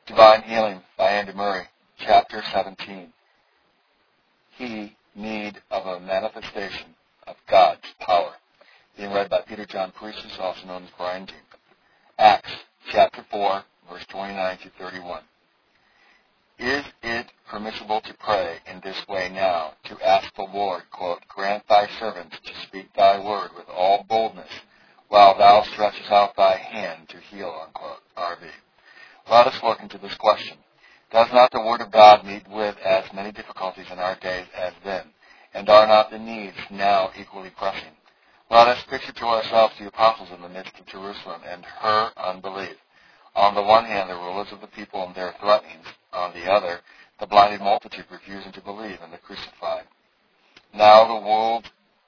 Divine Healing by Andy Murray, Chapter 17. He need of a manifestation of God's power. Being read by Peter John Priestley, also known as Brian Dean. Acts, Chapter 4, verse 29 to 31. Is it permissible to pray in this way now, to ask the Lord, quote, grant thy servants to speak thy word with all boldness, while thou stretchest out thy hand to heal, unquote, R.V. Let us look into this question. Does not the Word of God meet with as many difficulties in our days as then, and are not the needs now equally pressing? Let us picture to ourselves the apostles in the midst of Jerusalem and her unbelief. On the one hand, the rulers of the people and their threatenings. On the other, the blinded multitude refusing to believe in the crucified. Now the world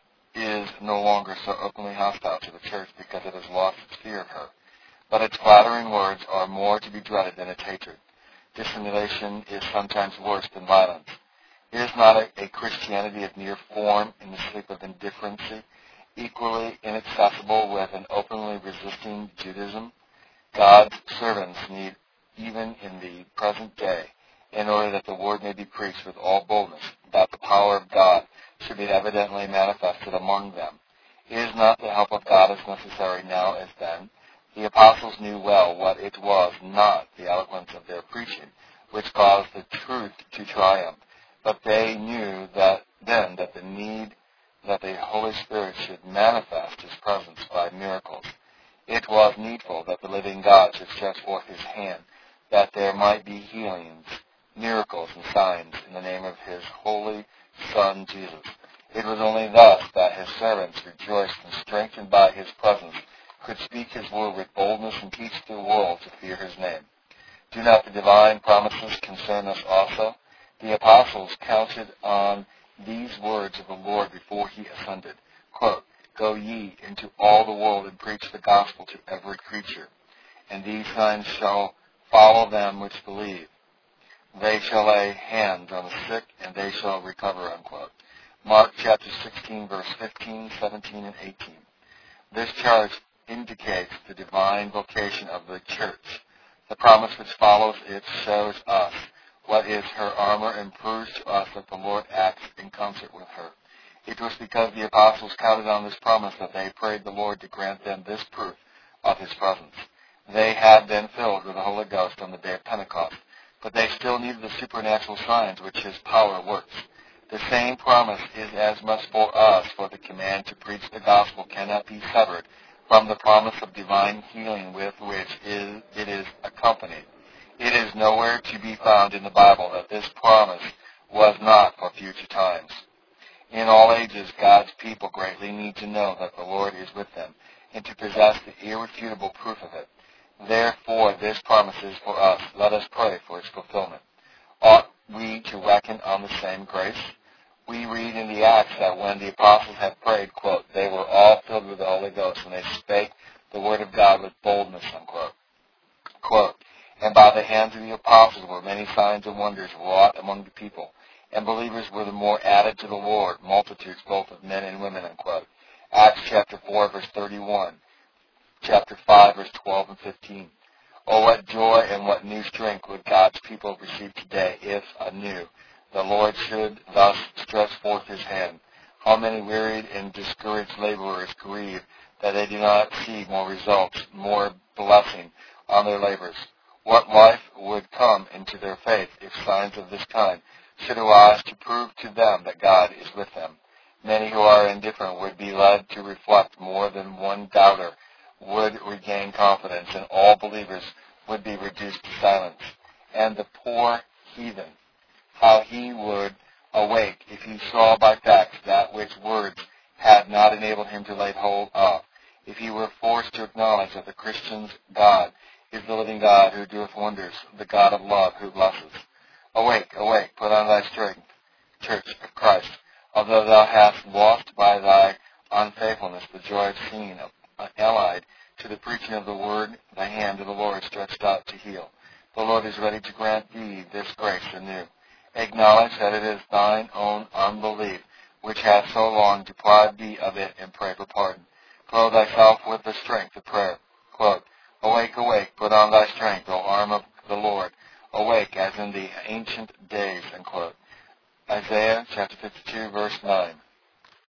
is no longer so openly hostile to the church because it has lost its fear of her. But its flattering words are more to be dreaded than its hatred. Dissimulation is sometimes worse than violence. It is not a Christianity of mere form in the sleep of indifferency, equally inaccessible with an openly resisting Judaism. God's servants need, even in the present day, in order that the word may be preached with all boldness, that the power of God should be evidently manifested among them. It is not the help of God as necessary now as then. The apostles knew well what it was, not the eloquence of their preaching, which caused the truth to triumph. But they knew that the need that the Holy Spirit should manifest His presence by miracles. It was needful that the living God should stretch forth His hand, that there might be healings, miracles, and signs in the name of His holy Son, Jesus. It was only thus that His servants, rejoiced and strengthened by His presence, could speak His word with boldness and teach the world to fear His name. Do not the divine promises concern us also? The apostles counted on these words of the Lord before He ascended. Quote, go ye into all the world and preach the gospel to every creature. And these signs shall follow them which believe. They shall lay hands on the sick, and they shall recover, unquote. Mark chapter 16, verse 15, 17, and 18. This charge indicates the divine vocation of the church. The promise which follows it shows us what is her armor and proves to us that the Lord acts in concert with her. It was because the apostles counted on this promise that they prayed the Lord to grant them this proof of His presence. They had been filled with the Holy Ghost on the day of Pentecost, but they still needed the supernatural signs which His power works. The same promise is as much for us, for the command to preach the gospel cannot be severed from the promise of divine healing with which it is accompanied. It is nowhere to be found in the Bible that this promise was not for future times. In all ages, God's people greatly need to know that the Lord is with them and to possess the irrefutable proof of it. Therefore, this promise is for us. Let us pray for its fulfillment. Ought we to reckon on the same grace? We read in the Acts that when the apostles had prayed, quote, they were all filled with the Holy Ghost, and they spake the word of God with boldness, unquote. Quote, and by the hands of the apostles were many signs and wonders wrought among the people, and believers were the more added to the Lord, multitudes both of men and women, unquote. Acts chapter 4, verse 31, chapter 5, verse 12 and 15. Oh, what joy and what new strength would God's people receive today if, anew, the Lord should thus stretch forth His hand. How many wearied and discouraged laborers grieve that they do not see more results, more blessing on their labors. What life would come into their faith if signs of this kind should arise to prove to them that God is with them? Many who are indifferent would be led to reflect. More than one doubter would regain confidence, and all believers would be reduced to silence. And the poor heathen, how he would awake if he saw by facts that which words had not enabled him to lay hold of, if he were forced to acknowledge that the Christian's God is the living God who doeth wonders, the God of love who blesses. Awake, awake, put on thy strength, Church of Christ. Although thou hast lost by thy unfaithfulness the joy of seeing, allied to the preaching of the word, the hand of the Lord stretched out to heal. The Lord is ready to grant thee this grace anew. Acknowledge that it is thine own unbelief which hath so long deprived thee of it, and pray for pardon. Clothe thyself with the strength of prayer. Quote, awake, awake, put on thy strength, O arm of the Lord. awake as in the ancient days, end quote. Isaiah chapter 52, verse 9.